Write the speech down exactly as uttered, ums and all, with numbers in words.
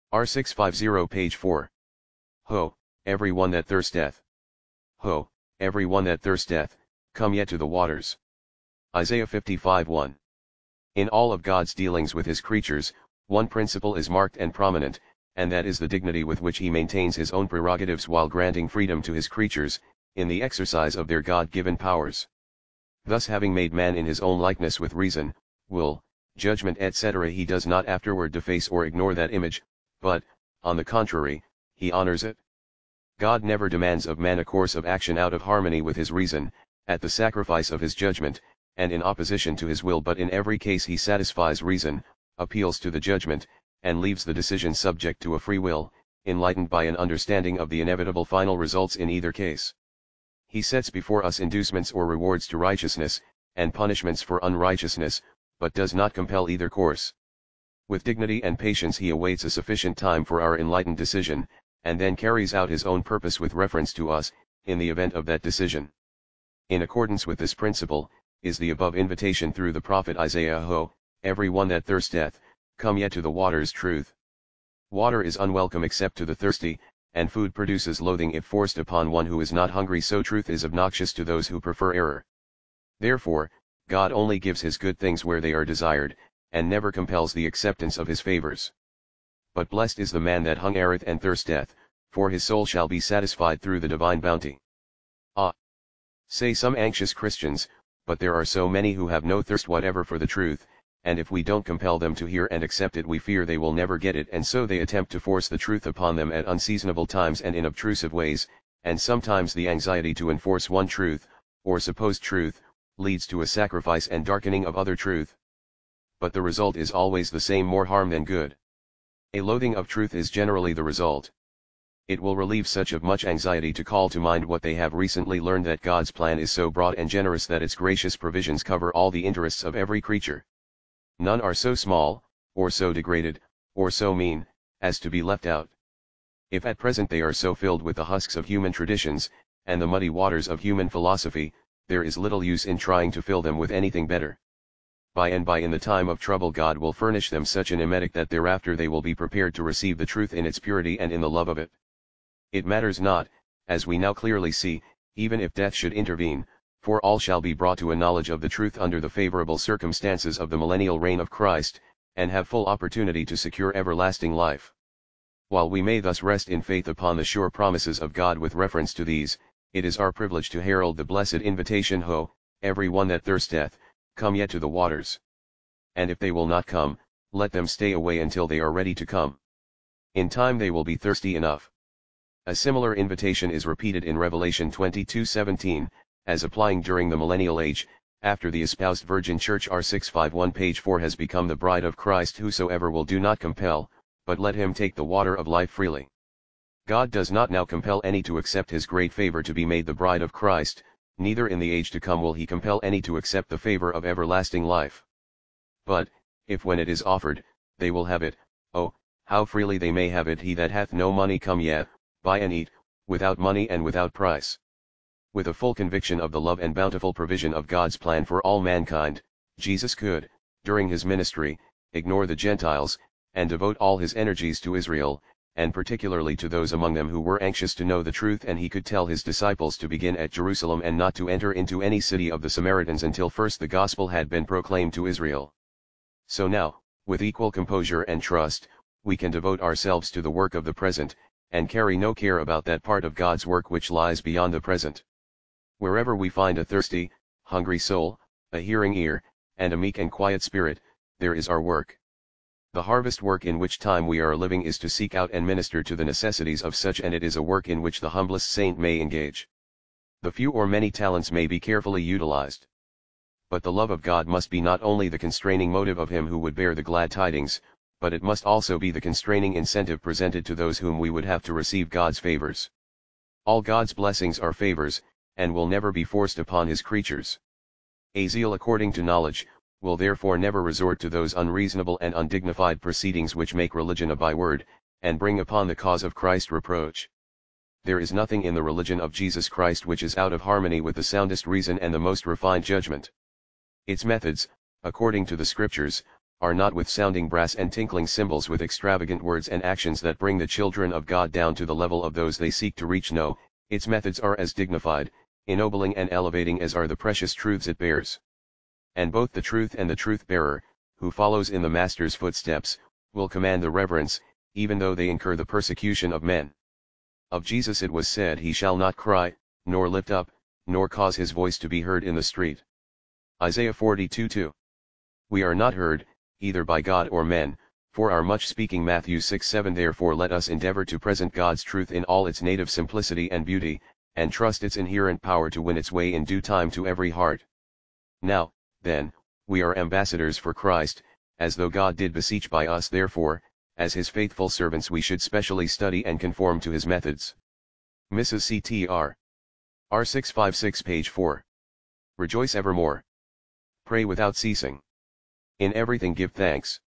R six fifty page four. Ho, every one that thirsteth. Ho, every one that thirsteth, come yet to the waters. Isaiah fifty-five one. In all of God's dealings with his creatures, one principle is marked and prominent, and that is the dignity with which he maintains his own prerogatives while granting freedom to his creatures, in the exercise of their God-given powers. Thus, having made man in his own likeness with reason, will, judgment et cetera, he does not afterward deface or ignore that image, but, on the contrary, he honors it. God never demands of man a course of action out of harmony with his reason, at the sacrifice of his judgment, and in opposition to his will, but in every case he satisfies reason, appeals to the judgment, and leaves the decision subject to a free will, enlightened by an understanding of the inevitable final results in either case. He sets before us inducements or rewards to righteousness, and punishments for unrighteousness, but does not compel either course. With dignity and patience he awaits a sufficient time for our enlightened decision, and then carries out his own purpose with reference to us, in the event of that decision. In accordance with this principle, is the above invitation through the prophet Isaiah: Ho, every one that thirsteth, come yet to the waters. Truth. Water is unwelcome except to the thirsty, and food produces loathing if forced upon one who is not hungry, so truth is obnoxious to those who prefer error. Therefore, God only gives his good things where they are desired, and never compels the acceptance of his favors. But blessed is the man that hungereth and thirsteth, for his soul shall be satisfied through the divine bounty. Ah! Say some anxious Christians, but there are so many who have no thirst whatever for the truth, and if we don't compel them to hear and accept it, we fear they will never get it, and so they attempt to force the truth upon them at unseasonable times and in obtrusive ways, and sometimes the anxiety to enforce one truth, or supposed truth, leads to a sacrifice and darkening of other truth. But the result is always the same: more harm than good. A loathing of truth is generally the result. It will relieve such of much anxiety to call to mind what they have recently learned, that God's plan is so broad and generous that its gracious provisions cover all the interests of every creature. None are so small, or so degraded, or so mean, as to be left out. If at present they are so filled with the husks of human traditions, and the muddy waters of human philosophy, there is little use in trying to fill them with anything better. By and by, in the time of trouble, God will furnish them such an emetic that thereafter they will be prepared to receive the truth in its purity and in the love of it. It matters not, as we now clearly see, even if death should intervene, for all shall be brought to a knowledge of the truth under the favorable circumstances of the millennial reign of Christ, and have full opportunity to secure everlasting life. While we may thus rest in faith upon the sure promises of God with reference to these, it is our privilege to herald the blessed invitation: Ho, every one that thirsteth, come yet to the waters. And if they will not come, let them stay away until they are ready to come. In time they will be thirsty enough. A similar invitation is repeated in Revelation twenty-two seventeen, as applying during the millennial age, after the espoused virgin church R six fifty-one page four has become the bride of Christ. Whosoever will do not compel, but let him take the water of life freely. God does not now compel any to accept his great favor to be made the bride of Christ, neither in the age to come will he compel any to accept the favor of everlasting life. But, if when it is offered, they will have it, oh, how freely they may have it! He that hath no money, come ye, buy and eat, without money and without price. With a full conviction of the love and bountiful provision of God's plan for all mankind, Jesus could, during his ministry, ignore the Gentiles, and devote all his energies to Israel, and particularly to those among them who were anxious to know the truth, and he could tell his disciples to begin at Jerusalem and not to enter into any city of the Samaritans until first the gospel had been proclaimed to Israel. So now, with equal composure and trust, we can devote ourselves to the work of the present, and carry no care about that part of God's work which lies beyond the present. Wherever we find a thirsty, hungry soul, a hearing ear, and a meek and quiet spirit, there is our work. The harvest work in which time we are living is to seek out and minister to the necessities of such, and it is a work in which the humblest saint may engage. The few or many talents may be carefully utilized. But the love of God must be not only the constraining motive of him who would bear the glad tidings, but it must also be the constraining incentive presented to those whom we would have to receive God's favors. All God's blessings are favors, and will never be forced upon his creatures. A zeal according to knowledge, will therefore never resort to those unreasonable and undignified proceedings which make religion a byword, and bring upon the cause of Christ reproach. There is nothing in the religion of Jesus Christ which is out of harmony with the soundest reason and the most refined judgment. Its methods, according to the Scriptures, are not with sounding brass and tinkling cymbals with extravagant words and actions that bring the children of God down to the level of those they seek to reach. No, its methods are as dignified, ennobling and elevating as are the precious truths it bears. And both the truth and the truth-bearer, who follows in the Master's footsteps, will command the reverence, even though they incur the persecution of men. Of Jesus it was said, he shall not cry, nor lift up, nor cause his voice to be heard in the street. Isaiah forty-two two. We are not heard, either by God or men, for our much speaking. Matthew six seven. Therefore let us endeavor to present God's truth in all its native simplicity and beauty, and trust its inherent power to win its way in due time to every heart. Now, then, we are ambassadors for Christ, as though God did beseech by us. Therefore, as his faithful servants we should specially study and conform to his methods. Missus C T R. R six fifty-six page four. Rejoice evermore. Pray without ceasing. In everything give thanks.